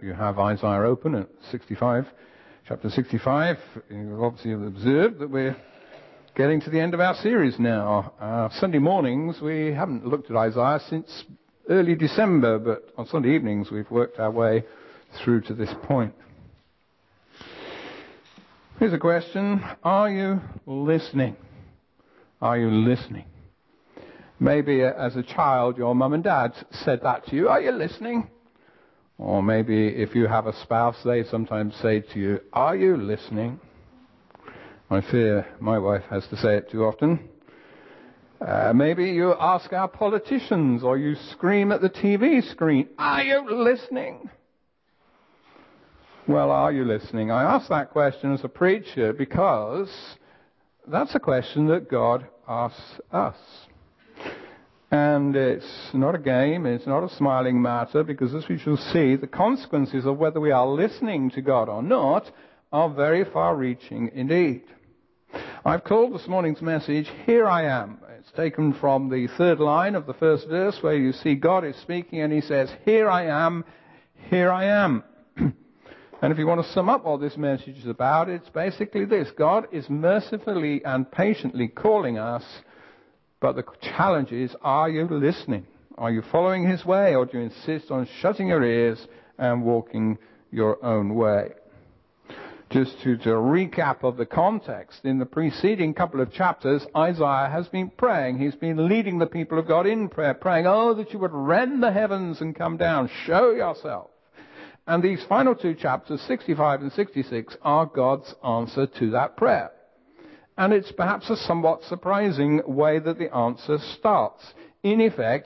you have Isaiah open at 65, chapter 65, you've obviously observed that we're getting to the end of our series now. Sunday mornings, we haven't looked at Isaiah since early December, but on Sunday evenings we've worked our way through to this point. Here's a question. Are you listening? Are you listening? Maybe as a child your mum and dad said that to you. Are you listening? Or maybe if you have a spouse, they sometimes say to you, are you listening? I fear my wife has to say it too often. Maybe you ask our politicians, or you scream at the TV screen, are you listening? Well, are you listening? I ask that question as a preacher because that's a question that God asks us. And it's not a game, it's not a smiling matter, because as we shall see, the consequences of whether we are listening to God or not are very far-reaching indeed. I've called this morning's message, Here I Am. It's taken from the third line of the first verse where you see God is speaking and he says, Here I am, here I am. And if you want to sum up what this message is about, it's basically this. God is mercifully and patiently calling us, but the challenge is, are you listening? Are you following his way, or do you insist on shutting your ears and walking your own way? Just to recap of the context, in the preceding couple of chapters, Isaiah has been praying. He's been leading the people of God in prayer, praying, oh, that you would rend the heavens and come down, show yourself. And these final two chapters, 65 and 66, are God's answer to that prayer. And it's perhaps a somewhat surprising way that the answer starts. In effect,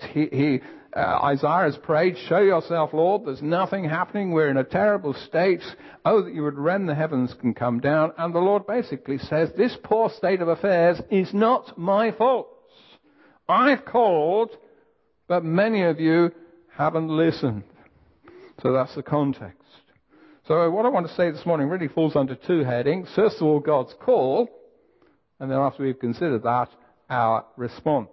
Isaiah has prayed, show yourself, Lord, there's nothing happening, we're in a terrible state, oh, that you would rend the heavens and come down. And the Lord basically says, this poor state of affairs is not my fault. I've called, but many of you haven't listened. So that's the context. So what I want to say this morning really falls under two headings. First of all, God's call, and then after we've considered that, our response.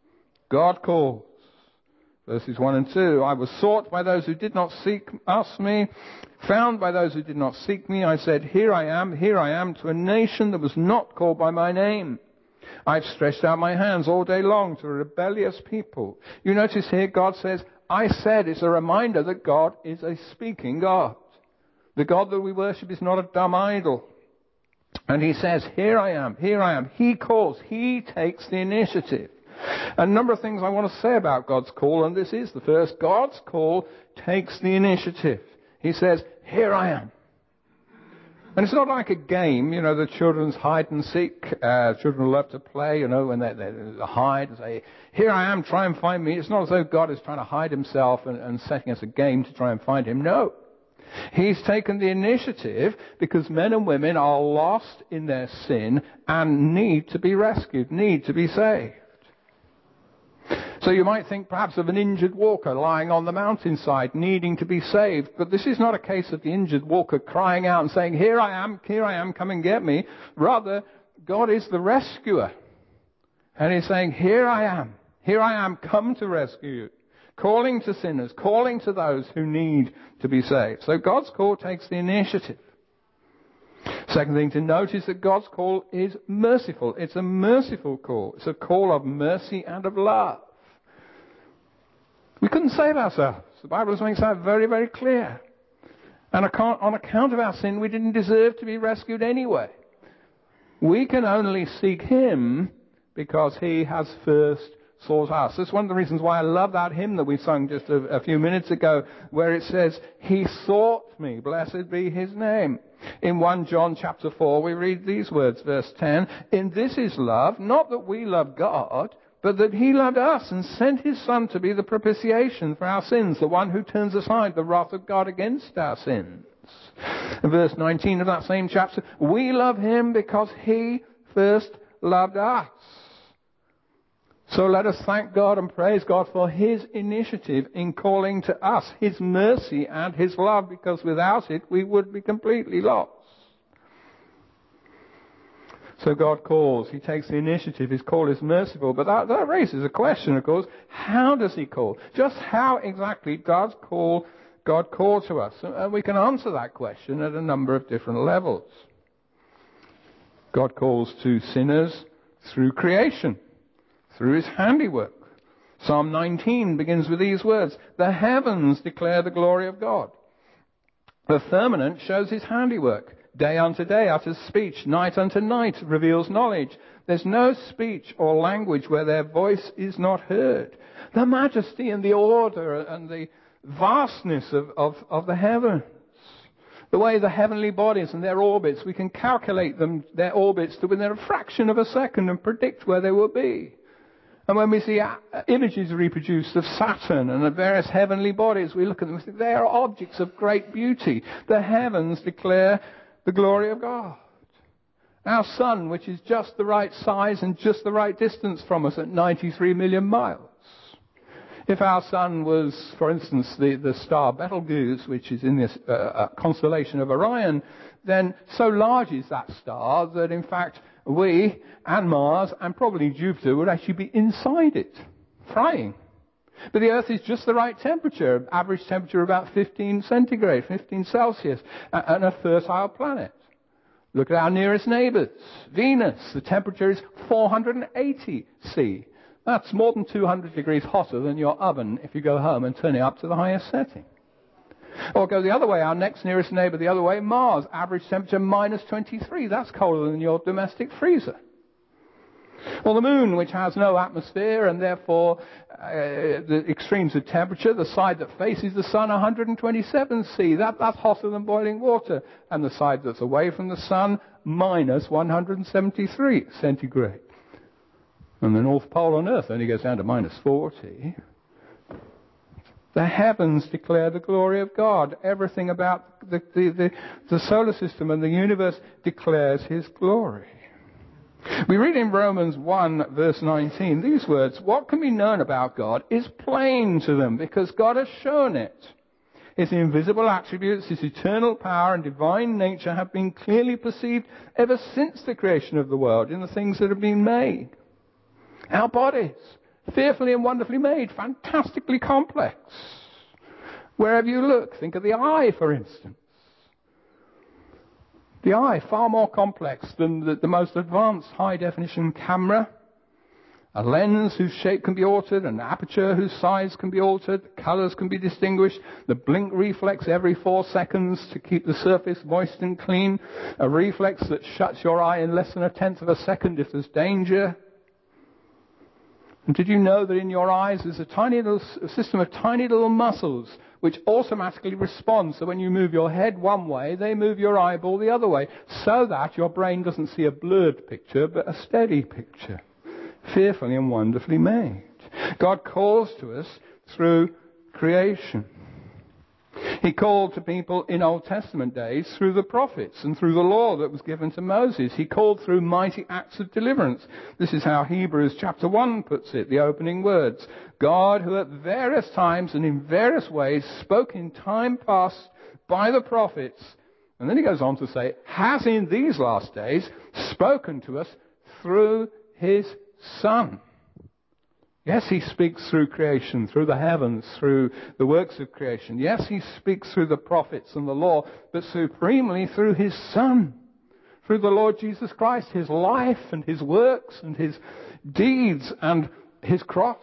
God calls. Verses 1 and 2. I was sought by those who did not ask me, found by those who did not seek me. I said, here I am, to a nation that was not called by my name. I've stretched out my hands all day long to a rebellious people. You notice here God says, I said. It's a reminder that God is a speaking God. The God that we worship is not a dumb idol. And he says, here I am, here I am. He calls, he takes the initiative. A number of things I want to say about God's call, and this is the first. God's call takes the initiative. He says, here I am. And it's not like a game, the children's hide and seek. Children love to play, when they hide and say, here I am, try and find me. It's not as though God is trying to hide himself and setting us a game to try and find him. No. He's taken the initiative because men and women are lost in their sin and need to be rescued, need to be saved. So you might think perhaps of an injured walker lying on the mountainside needing to be saved. But this is not a case of the injured walker crying out and saying, here I am, come and get me. Rather, God is the rescuer. And he's saying, here I am, come to rescue you. Calling to sinners, calling to those who need to be saved. So God's call takes the initiative. Second thing to note is that God's call is merciful. It's a merciful call. It's a call of mercy and of love. We couldn't save ourselves. The Bible makes that very, very clear. And on account of our sin, we didn't deserve to be rescued anyway. We can only seek him because he has first sought us. That's one of the reasons why I love that hymn that we sung just a few minutes ago, where it says, he sought me, blessed be his name. In 1 John chapter 4, we read these words, verse 10, in this is love, not that we love God, but that he loved us and sent his Son to be the propitiation for our sins, the one who turns aside the wrath of God against our sins. In verse 19 of that same chapter, we love him because he first loved us. So let us thank God and praise God for his initiative in calling to us, his mercy and his love, because without it we would be completely lost. So God calls, he takes the initiative, his call is merciful, but that raises a question, of course, how does he call? Just how exactly does God call to us? And we can answer that question at a number of different levels. God calls to sinners through creation, through his handiwork. Psalm 19 begins with these words, "The heavens declare the glory of God. The firmament shows his handiwork. Day unto day utters speech, night unto night reveals knowledge. There's no speech or language where their voice is not heard." The majesty and the order and the vastness of the heavens. The way the heavenly bodies and their orbits, we can calculate them, their orbits to within a fraction of a second and predict where they will be. And when we see images reproduced of Saturn and of various heavenly bodies, we look at them and think they are objects of great beauty. The heavens declare the glory of God. Our sun, which is just the right size and just the right distance from us at 93 million miles. If our sun was, for instance, the star Betelgeuse, which is in this constellation of Orion, then so large is that star that, in fact, we and Mars and probably Jupiter would actually be inside it, frying. But the Earth is just the right temperature, average temperature about 15 centigrade, 15 Celsius, and a fertile planet. Look at our nearest neighbours, Venus. The temperature is 480 C. That's more than 200 degrees hotter than your oven if you go home and turn it up to the highest setting. Or go the other way, our next nearest neighbour the other way, Mars, average temperature minus 23. That's colder than your domestic freezer. Or the moon, which has no atmosphere and therefore the extremes of temperature, the side that faces the sun, 127 C. That's hotter than boiling water. And the side that's away from the sun, minus 173 centigrade. And the North Pole on Earth only goes down to minus 40. The heavens declare the glory of God. Everything about the solar system and the universe declares his glory. We read in Romans 1 verse 19 these words, "What can be known about God is plain to them because God has shown it. His invisible attributes, his eternal power and divine nature have been clearly perceived ever since the creation of the world in the things that have been made." Our bodies, fearfully and wonderfully made, fantastically complex. Wherever you look, think of the eye, for instance. The eye, far more complex than the most advanced high-definition camera. A lens whose shape can be altered, an aperture whose size can be altered, colours can be distinguished, the blink reflex every 4 seconds to keep the surface moist and clean, a reflex that shuts your eye in less than 1/10 of a second if there's danger. And did you know that in your eyes there's a tiny little system of tiny little muscles which automatically respond, so when you move your head one way, they move your eyeball the other way, so that your brain doesn't see a blurred picture, but a steady picture. Fearfully and wonderfully made. God calls to us through creation. He called to people in Old Testament days through the prophets and through the law that was given to Moses. He called through mighty acts of deliverance. This is how Hebrews chapter 1 puts it, the opening words. God, who at various times and in various ways spoke in time past by the prophets, and then he goes on to say, has in these last days spoken to us through his Son. Yes, he speaks through creation, through the heavens, through the works of creation. Yes, he speaks through the prophets and the law, but supremely through his Son, through the Lord Jesus Christ, his life and his works and his deeds and his cross.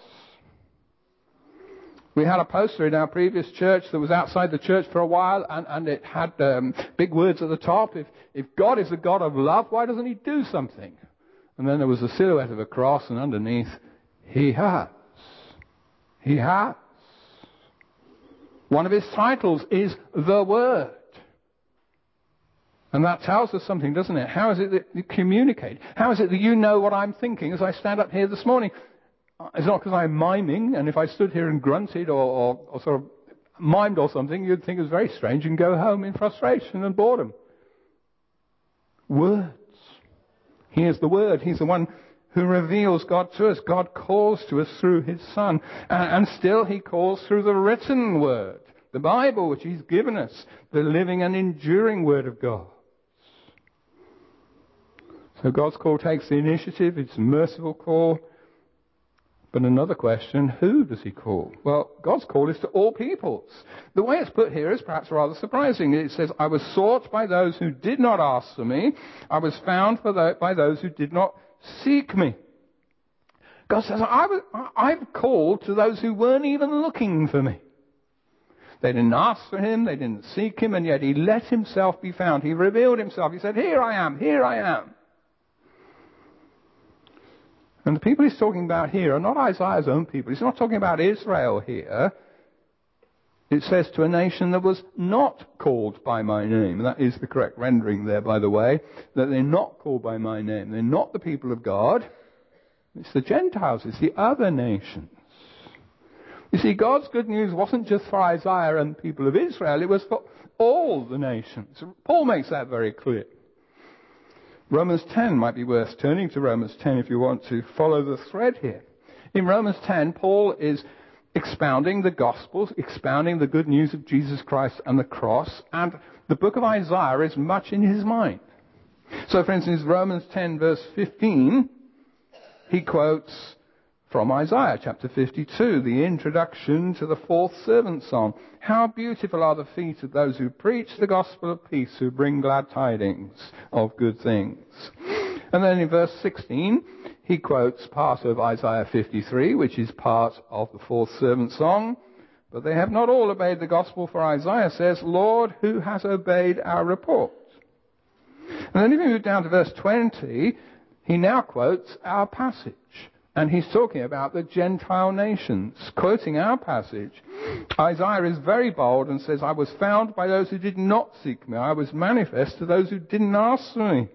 We had a poster in our previous church that was outside the church for a while, and it had big words at the top. If God is the God of love, why doesn't he do something? And then there was a silhouette of a cross, and underneath, he has. He has. One of his titles is the Word. And that tells us something, doesn't it? How is it that you communicate? How is it that you know what I'm thinking as I stand up here this morning? It's not because I'm miming, and if I stood here and grunted or sort of mimed or something, you'd think it was very strange and go home in frustration and boredom. Words. He is the Word. He's the one who reveals God to us. God calls to us through his Son. And still he calls through the written Word, the Bible, which he's given us, the living and enduring Word of God. So God's call takes the initiative. It's a merciful call. But another question, who does he call? Well, God's call is to all peoples. The way it's put here is perhaps rather surprising. It says, I was sought by those who did not ask for me. I was found by those who did not seek me. God says, I've called to those who weren't even looking for me. They didn't ask for him, they didn't seek him, and yet he let himself be found. He revealed himself. He said, here I am, here I am. And the people he's talking about here are not Isaiah's own people. He's not talking about Israel here. It says to a nation that was not called by my name. That is the correct rendering there, by the way, that they're not called by my name. They're not the people of God. It's the Gentiles. It's the other nations. You see, God's good news wasn't just for Isaiah and the people of Israel. It was for all the nations. Paul makes that very clear. Romans 10 might be worth turning to Romans 10 if you want to follow the thread here. In Romans 10, Paul is expounding the Gospels, expounding the good news of Jesus Christ and the cross, and the book of Isaiah is much in his mind. So, for instance, Romans 10 verse 15, he quotes from Isaiah chapter 52, the introduction to the fourth servant song. How beautiful are the feet of those who preach the gospel of peace, who bring glad tidings of good things. And then in verse 16, he quotes part of Isaiah 53, which is part of the fourth servant song. But they have not all obeyed the gospel, for Isaiah says, Lord, who has obeyed our report? And then if you move down to verse 20, he now quotes our passage. And he's talking about the Gentile nations, quoting our passage. Isaiah is very bold and says, I was found by those who did not seek me. I was manifest to those who didn't ask for me.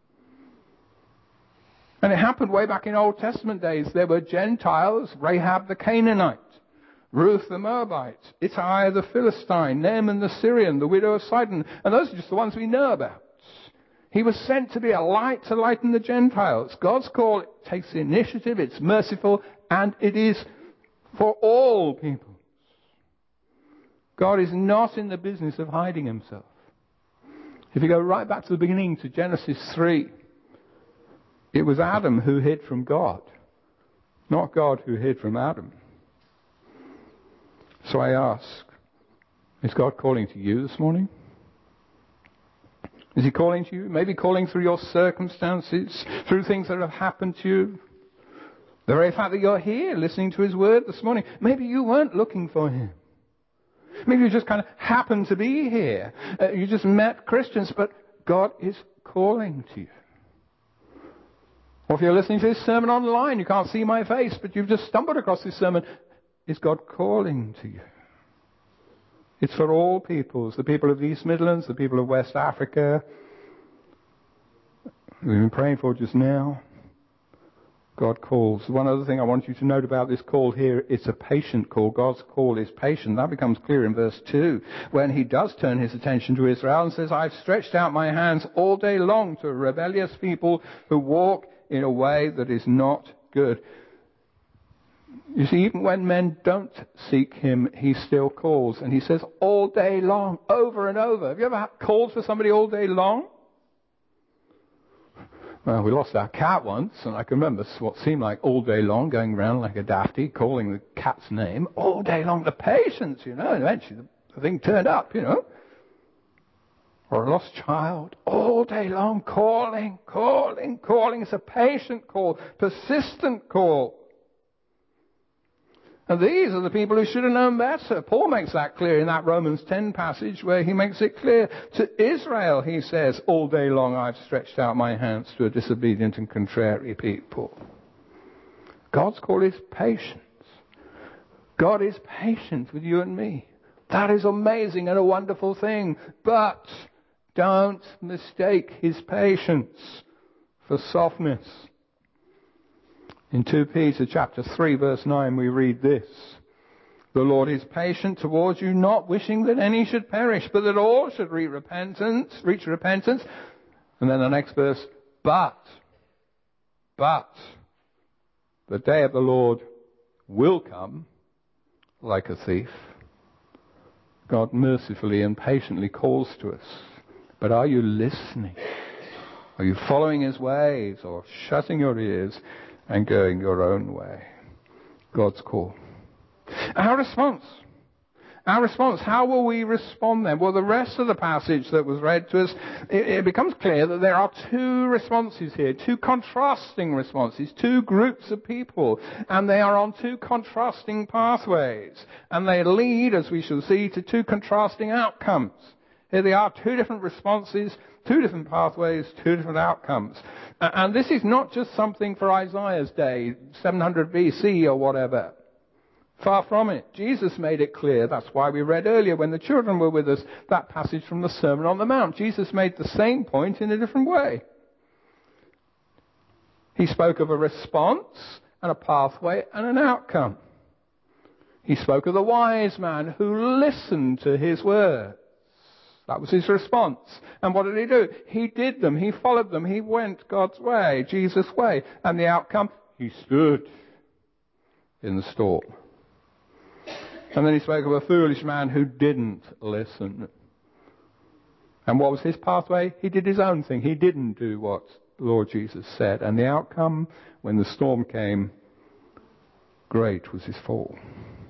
And it happened way back in Old Testament days. There were Gentiles, Rahab the Canaanite, Ruth the Moabite, Ittai the Philistine, Naaman the Syrian, the widow of Sidon. And those are just the ones we know about. He was sent to be a light to lighten the Gentiles. God's call takes the initiative, it's merciful, and it is for all peoples. God is not in the business of hiding himself. If you go right back to the beginning, to Genesis 3, it was Adam who hid from God, not God who hid from Adam. So I ask, is God calling to you this morning? Is he calling to you? Maybe calling through your circumstances, through things that have happened to you. The very fact that you're here listening to his word this morning. Maybe you weren't looking for him. Maybe you just kind of happened to be here. You just met Christians, but God is calling to you. Or if you're listening to this sermon online, you can't see my face, but you've just stumbled across this sermon. Is God calling to you? It's for all peoples, the people of the East Midlands, the people of West Africa. We've been praying for just now. God calls. One other thing I want you to note about this call here, it's a patient call. God's call is patient. That becomes clear in verse 2, when he does turn his attention to Israel and says, I've stretched out my hands all day long to a rebellious people who walk in a way that is not good. You see, even when men don't seek him, he still calls. And he says all day long, over and over. Have you ever called for somebody all day long? Well, we lost our cat once, and I can remember what seemed like all day long, going around like a dafty, calling the cat's name all day long. The patience, and eventually the thing turned up, Or a lost child, all day long, calling. It's a patient call, persistent call. And these are the people who should have known better. Paul makes that clear in that Romans 10 passage where he makes it clear. To Israel, he says, all day long I've stretched out my hands to a disobedient and contrary people. God's call is patience. God is patient with you and me. That is amazing and a wonderful thing. But don't mistake his patience for softness. In 2 Peter chapter 3 verse 9 we read this. The Lord is patient towards you, not wishing that any should perish, but that all should reach repentance. And then the next verse, but the day of the Lord will come like a thief. God mercifully and patiently calls to us. But are you listening? Are you following his ways or shutting your ears and going your own way? God's call. Our response, how will we respond then? Well, the rest of the passage that was read to us, it becomes clear that there are two responses here, two contrasting responses, two groups of people, and they are on two contrasting pathways, and they lead, as we shall see, to two contrasting outcomes. Here they are, two different responses, two different pathways, two different outcomes. And this is not just something for Isaiah's day, 700 BC or whatever. Far from it. Jesus made it clear. That's why we read earlier when the children were with us that passage from the Sermon on the Mount. Jesus made the same point in a different way. He spoke of a response and a pathway and an outcome. He spoke of the wise man who listened to his words. That was his response. And what did he do? He did them. He followed them. He went God's way, Jesus' way. And the outcome? He stood in the storm. And then he spoke of a foolish man who didn't listen. And what was his pathway? He did his own thing. He didn't do what the Lord Jesus said. And the outcome, when the storm came, great was his fall.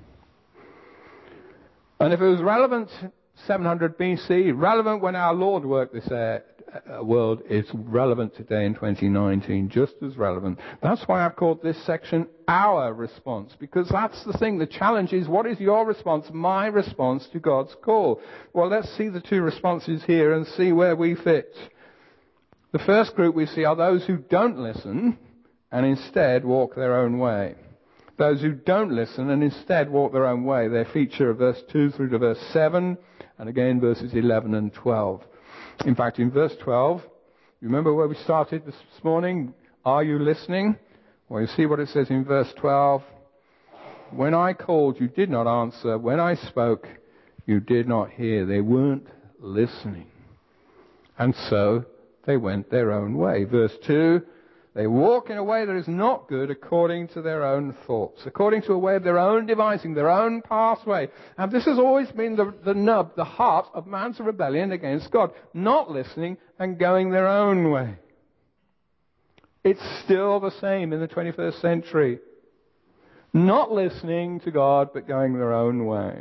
And if it was relevant 700 BC, relevant when our Lord worked this world, it's relevant today in 2019, just as relevant. That's why I've called this section Our Response, because that's the thing. The challenge is, what is your response, my response to God's call? Well, let's see the two responses here and see where we fit. The first group we see are those who don't listen and instead walk their own way. Those who don't listen and instead walk their own way. They feature verse 2 through to verse 7, and again verses 11 and 12. In fact, in verse 12, remember where we started this morning? Are you listening? Well, you see what it says in verse 12. When I called, you did not answer. When I spoke, you did not hear. They weren't listening. And so they went their own way. Verse 2, they walk in a way that is not good according to their own thoughts, according to a way of their own devising, their own pathway. And this has always been the nub, the heart of man's rebellion against God, not listening and going their own way. It's still the same in the 21st century. Not listening to God, but going their own way.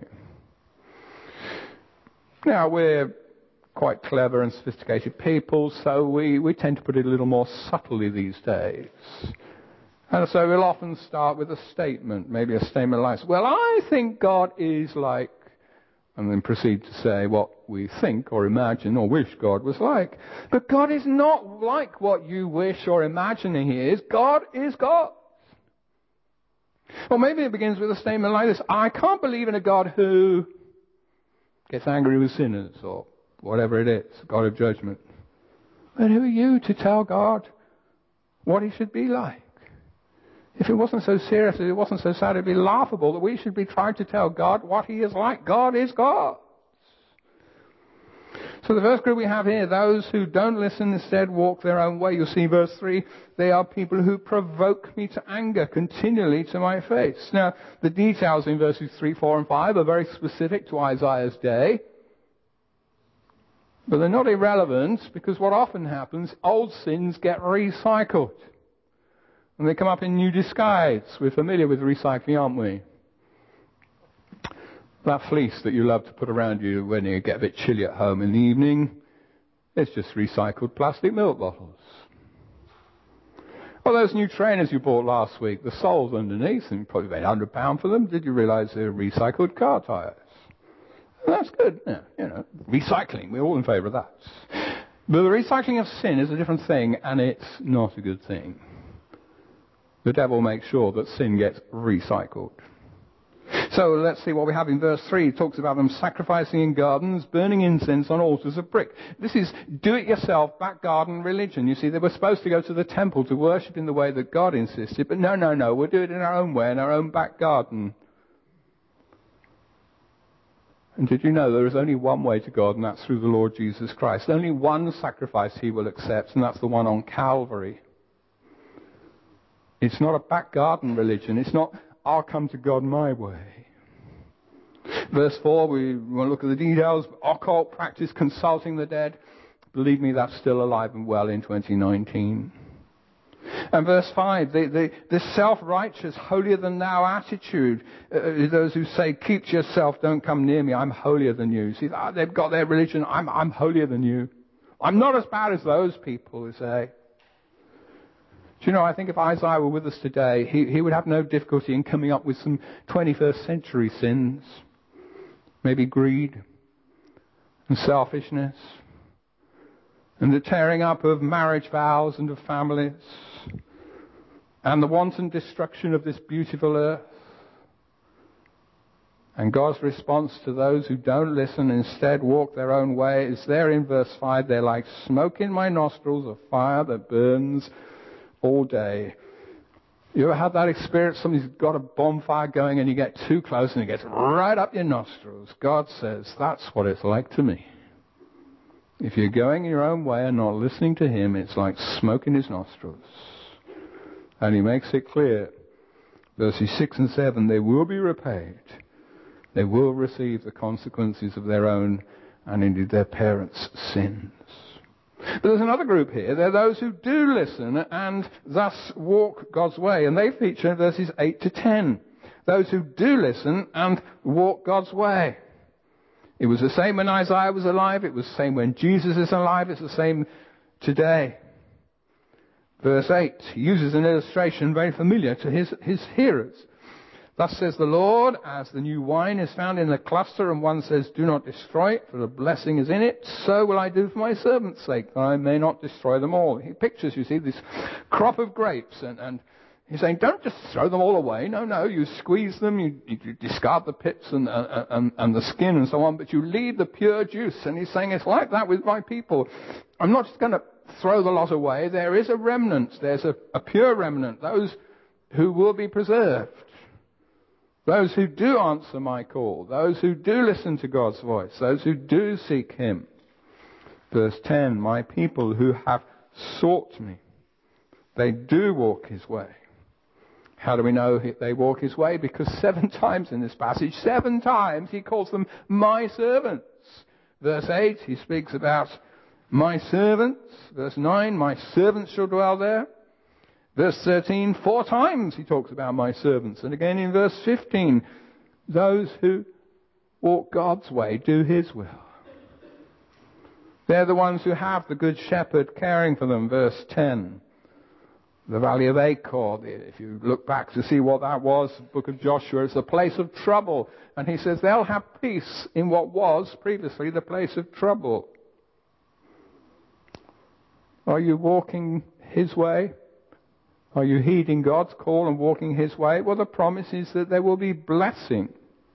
Now, we're quite clever and sophisticated people, so we tend to put it a little more subtly these days. And so we'll often start with a statement, maybe a statement like, well, I think God is like, and then proceed to say what we think or imagine or wish God was like. But God is not like what you wish or imagine He is. God is God. Or maybe it begins with a statement like this: I can't believe in a God who gets angry with sinners, or whatever it is, God of judgment. But who are you to tell God what He should be like? If it wasn't so serious, if it wasn't so sad, it'd be laughable that we should be trying to tell God what He is like. God is God. So the first group we have here, those who don't listen, instead walk their own way. You'll see verse 3, they are people who provoke me to anger continually to my face. Now, the details in verses 3, 4 and 5 are very specific to Isaiah's day. But they're not irrelevant, because what often happens, old sins get recycled. And they come up in new disguise. We're familiar with recycling, aren't we? That fleece that you love to put around you when you get a bit chilly at home in the evening, it's just recycled plastic milk bottles. Or those new trainers you bought last week, the soles underneath, and you probably paid £100 for them. Did you realize they're recycled car tyres? That's good. Yeah, recycling, we're all in favour of that. But the recycling of sin is a different thing, and it's not a good thing. The devil makes sure that sin gets recycled. So let's see what we have in verse 3. It talks about them sacrificing in gardens, burning incense on altars of brick. This is do-it-yourself back garden religion. You see, they were supposed to go to the temple to worship in the way that God insisted, but no, we'll do it in our own way, in our own back garden. And did you know there is only one way to God, and that's through the Lord Jesus Christ. Only one sacrifice He will accept, and that's the one on Calvary. It's not a back garden religion. It's not, I'll come to God my way. Verse 4, we want to look at the details. Occult practice, consulting the dead. Believe me, that's still alive and well in 2019. And verse 5, this self-righteous, holier-than-thou attitude, those who say, keep to yourself, don't come near me, I'm holier than you. See, they've got their religion, I'm holier than you. I'm not as bad as those people who say. Do you know, I think if Isaiah were with us today, he would have no difficulty in coming up with some 21st century sins. Maybe greed and selfishness and the tearing up of marriage vows and of families and the wanton destruction of this beautiful earth. And God's response to those who don't listen, instead walk their own way, is there in verse 5. They're like smoke in my nostrils, a fire that burns all day. You ever had that experience? Somebody's got a bonfire going and you get too close and it gets right up your nostrils. God says, that's what it's like to me. If you're going your own way and not listening to Him, it's like smoke in His nostrils. And He makes it clear, verses 6 and 7, they will be repaid. They will receive the consequences of their own and indeed their parents' sins. But there's another group here. They're those who do listen and thus walk God's way. And they feature in verses 8 to 10. Those who do listen and walk God's way. It was the same when Isaiah was alive. It was the same when Jesus is alive. It's the same today. Verse 8, he uses an illustration very familiar to his hearers. Thus says the Lord, as the new wine is found in the cluster, and one says, do not destroy it, for the blessing is in it, so will I do for my servant's sake, that I may not destroy them all. He pictures, you see, this crop of grapes, and he's saying, don't just throw them all away. No, you squeeze them, you discard the pips and the skin and so on, but you leave the pure juice. And he's saying, it's like that with my people. I'm not just going to throw the lot away. There is a remnant. There's a pure remnant, those who will be preserved. Those who do answer my call, those who do listen to God's voice, those who do seek Him. Verse 10, my people who have sought me, they do walk His way. How do we know they walk His way? Because 7 times in this passage, 7 times He calls them my servants. Verse 8, He speaks about my servants. Verse 9, my servants shall dwell there. Verse 13, 4 times He talks about my servants. And again in verse 15, those who walk God's way, do His will. They're the ones who have the good shepherd caring for them. Verse 10, the valley of Achor. If you look back to see what that was, the book of Joshua, it's a place of trouble. And He says they'll have peace in what was previously the place of trouble. Are you walking His way? Are you heeding God's call and walking His way? Well, the promise is that there will be blessing.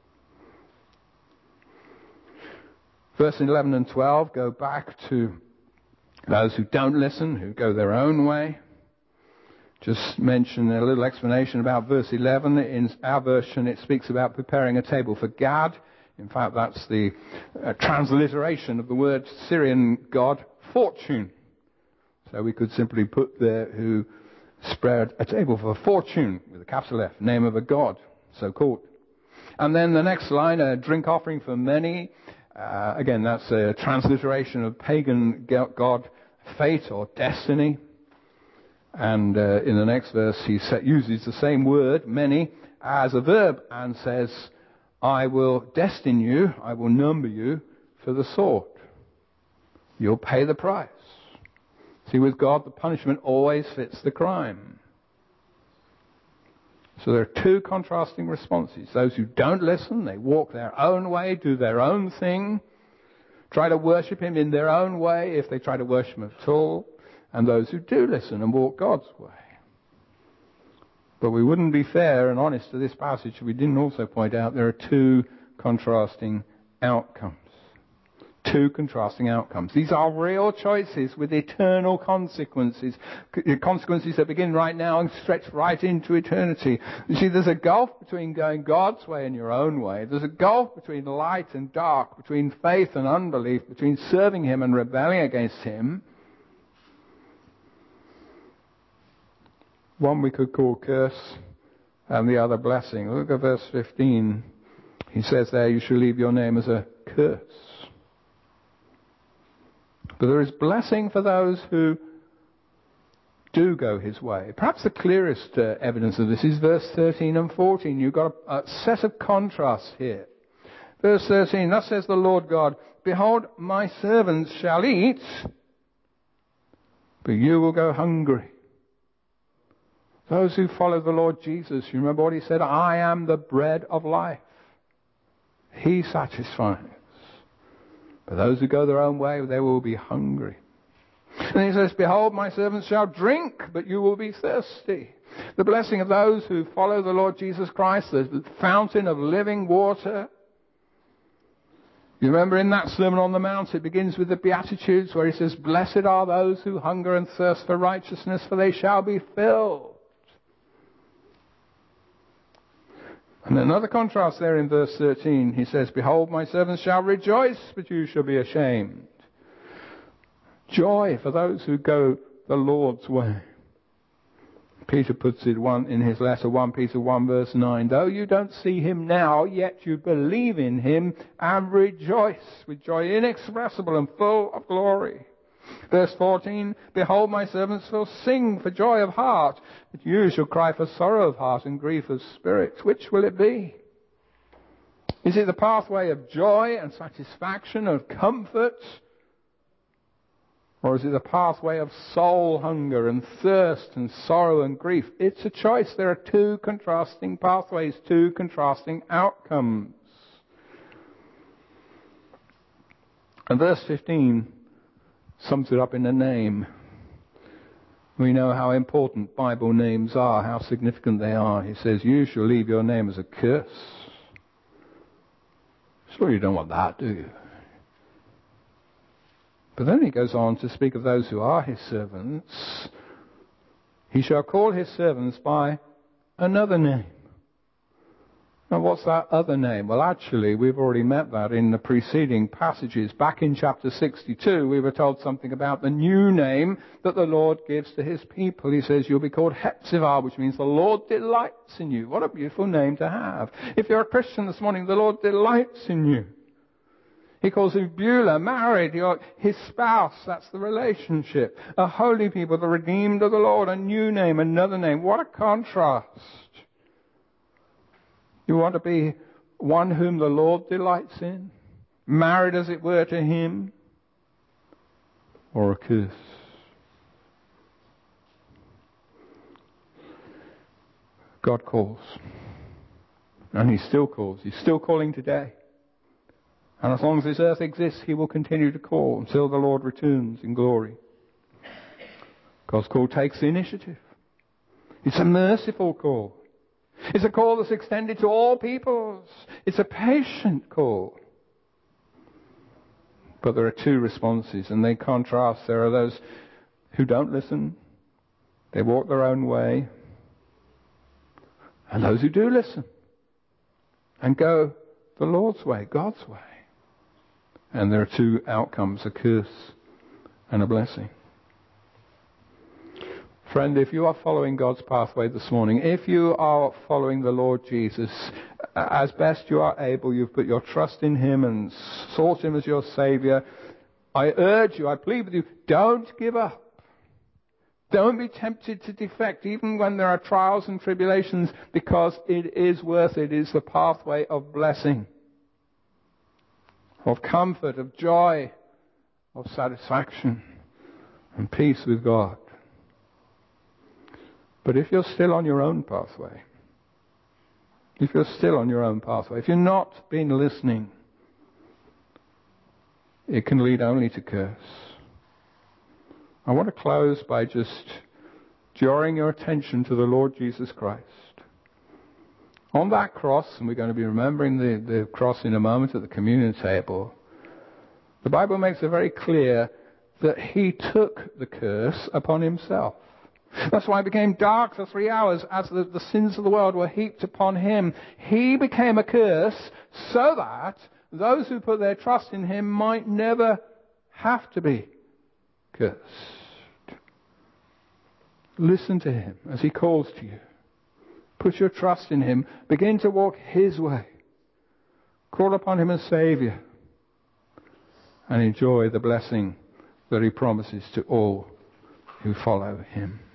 Verse 11 and 12 go back to those who don't listen, who go their own way. Just mention a little explanation about verse 11. In our version, it speaks about preparing a table for Gad. In fact, that's the transliteration of the word Syrian god, fortune. So we could simply put there who spread a table for fortune with a capital F, name of a god, so called. And then the next line, a drink offering for many. Again, that's a transliteration of pagan god fate or destiny. And in the next verse, he uses the same word, many, as a verb and says, I will destine you, I will number you for the sword. You'll pay the price. See, with God, the punishment always fits the crime. So there are 2 contrasting responses. Those who don't listen, they walk their own way, do their own thing, try to worship Him in their own way, if they try to worship Him at all, and those who do listen and walk God's way. But we wouldn't be fair and honest to this passage if we didn't also point out there are 2 contrasting outcomes. 2 contrasting outcomes. These are real choices with eternal consequences. Consequences that begin right now and stretch right into eternity. You see, there's a gulf between going God's way and your own way. There's a gulf between light and dark, between faith and unbelief, between serving Him and rebelling against Him. One we could call curse and the other blessing. Look at verse 15. He says there, you shall leave your name as a curse. But there is blessing for those who do go his way. Perhaps the clearest evidence of this is verse 13 and 14. You've got a set of contrasts here. Verse 13, thus says the Lord God, behold, my servants shall eat, but you will go hungry. Those who follow the Lord Jesus, you remember what he said? I am the bread of life. He satisfies. But those who go their own way, they will be hungry. And he says, behold, my servants shall drink, but you will be thirsty. The blessing of those who follow the Lord Jesus Christ, the fountain of living water. You remember in that Sermon on the Mount, it begins with the Beatitudes where he says, blessed are those who hunger and thirst for righteousness, for they shall be filled. And another contrast there in verse 13, he says, behold, my servants shall rejoice, but you shall be ashamed. Joy for those who go the Lord's way. Peter puts it in his letter, 1 Peter 1 verse 9, though you don't see him now, yet you believe in him and rejoice with joy inexpressible and full of glory. Verse 14, behold, my servants will sing for joy of heart, but you shall cry for sorrow of heart and grief of spirit. Which will it be? Is it the pathway of joy and satisfaction, of comfort? Or is it the pathway of soul hunger and thirst and sorrow and grief? It's a choice. There are two contrasting pathways, two contrasting outcomes. And verse 15 sums it up in a name. We know how important Bible names are, how significant they are. He says, you shall leave your name as a curse. Sure you don't want that, do you? But then he goes on to speak of those who are his servants. He shall call his servants by another name. Now what's that other name? Well, actually, we've already met that in the preceding passages. Back in chapter 62, we were told something about the new name that the Lord gives to his people. He says, you'll be called Hephzibah, which means the Lord delights in you. What a beautiful name to have. If you're a Christian this morning, the Lord delights in you. He calls you Beulah, married, you're his spouse. That's the relationship. A holy people, the redeemed of the Lord, a new name, another name. What a contrast. You want to be one whom the Lord delights in? Married, as it were, to him? Or a curse? God calls. And he still calls. He's still calling today. And as long as this earth exists, he will continue to call until the Lord returns in glory. God's call takes the initiative. It's a merciful call. It's a call that's extended to all peoples. It's a patient call. But there are two responses, and they contrast. There are those who don't listen. They walk their own way. And those who do listen and go the Lord's way, God's way. And there are two outcomes, a curse and a blessing. Friend, if you are following God's pathway this morning, if you are following the Lord Jesus as best you are able, you've put your trust in him and sought him as your Saviour, I urge you, I plead with you, don't give up. Don't be tempted to defect, even when there are trials and tribulations, because it is worth it. It is the pathway of blessing, of comfort, of joy, of satisfaction and peace with God. But if you're still on your own pathway, if you're not been listening, it can lead only to curse. I want to close by just drawing your attention to the Lord Jesus Christ. On that cross, and we're going to be remembering the cross in a moment at the communion table, the Bible makes it very clear that he took the curse upon himself. That's why it became dark for 3 hours as the sins of the world were heaped upon him. He became a curse so that those who put their trust in him might never have to be cursed. Listen to him as he calls to you. Put your trust in him. Begin to walk his way. Call upon him as Saviour. And enjoy the blessing that he promises to all who follow him.